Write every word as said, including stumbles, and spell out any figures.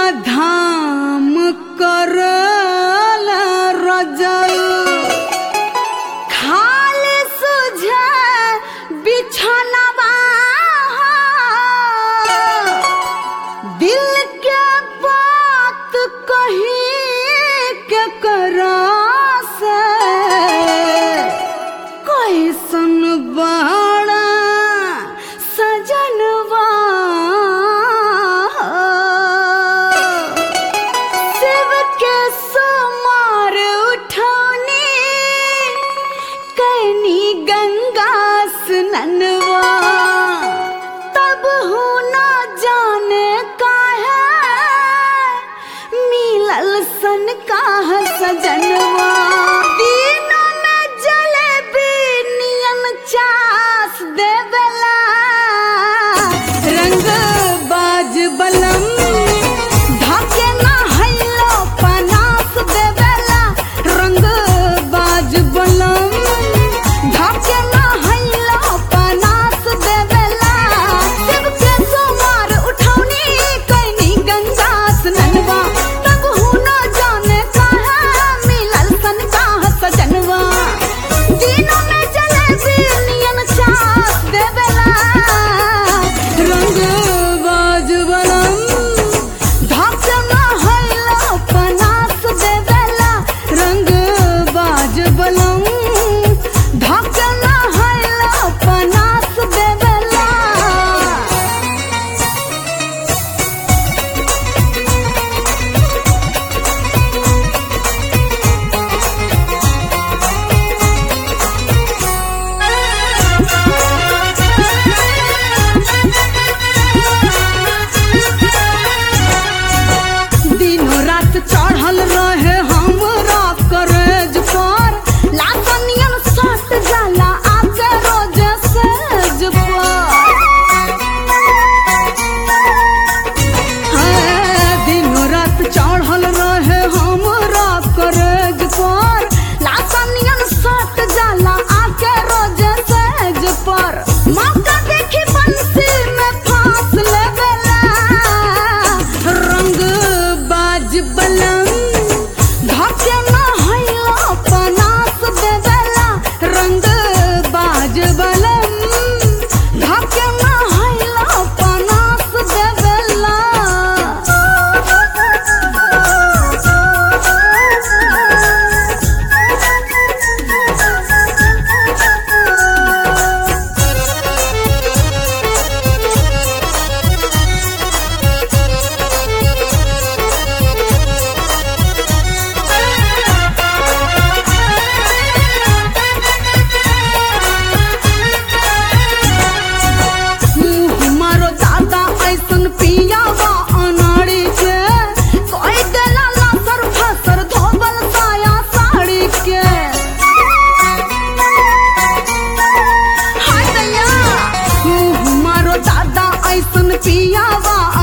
धाम करल रजल खाली सुझे बिछनवा दिल के बात कही के करा से कैसन बड़ा सजनवा शिव के सोमार उठौनी कैनी गंगा स्नानवा तब हो न जाने काहे मिलल सन का सजनवा दिनों में जलेबी नियन चास देवेला रंग बाज बलम धाके ना हैलो पनास देवेला रंग बाज बलम धाके ना हैलो पनास देवेला शिव के सोमार उठौनी कैनी गंगा स्नानवा तब हूँ न जाने काहे मिलल सन का सजनवा दिनों में जलेबी नियन चास देवेला रंग बाज बलम धाके ना हैलो पनास देवेला रंग बाज बलम धाके ना हैलो पनास देवेला दिनों रात चढ़ल रहे हमरा करेज पर लातनियन सट जाला आके रोज सेज पर हाँ, दिनों रात चढ़ल रहे हमरा करेज पर लातनियन सट जाला आके रोज सेज पर मौका देखी बंसी में फांस लेवेला रंग बाज बलम धाके ना हैलो पनास देवेला रंग बाज बलम धाके ना हैलो पनास देवेला मुँह मारो दादा ऐसन पियावा अनाड़ी के कोई देला लसर फसर धोबल साया साड़ी के हाय दैया मुँह मारो दादा ऐसन पियावा